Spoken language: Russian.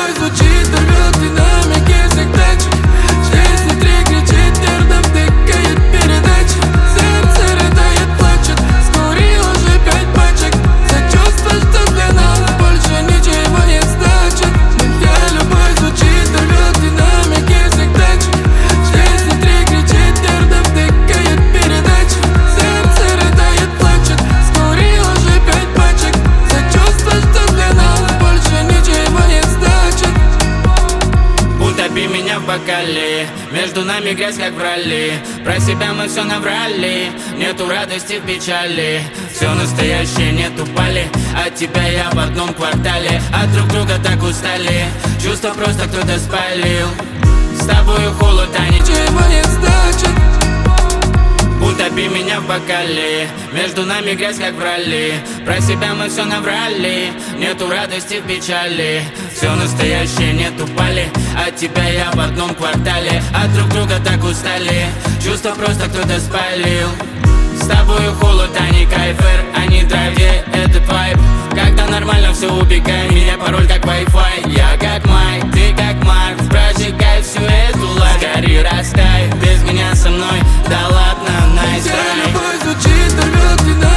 любовь звучит, рвет динамики всех тачек. Здесь внутри кричит, нервно втыкает передачи. Сердце рыдает, плачет, скурил уже 5 пачек. За чувство, что для нас больше ничего не значит. Моя любовь звучит, рвет динамики всех тачек. Здесь внутри кричит, нервно втыкает передачи. Сердце рыдает, плачет, скурил уже 5 пачек. За чувство, что для нас больше ничего не значит. Утопи меня в бокале, между нами грязь как в ралли. Про себя мы все наврали, нету радости в печали. Все настоящее, нету пали, от тебя я в одном квартале. От друг друга так устали, чувства просто кто-то спалил. С тобою холод, а Ничего не значит. Утопи меня в бокале, между нами грязь как в ралли. Про себя мы все наврали, нету радости в печали. Все настоящее, нету пали, от тебя я в одном квартале. От друг друга так устали, чувства просто кто-то спалил. С тобою холод, а не кайфер, а не драйв, этот вайб. Когда нормально все, убегай, меня пароль как Wi-Fi. Я как Майк, ты как Марк, прожигай всю эту лагь. Гори, растай, без меня со мной, да ладно, nice Моя try. любовь звучит, рвет динамики.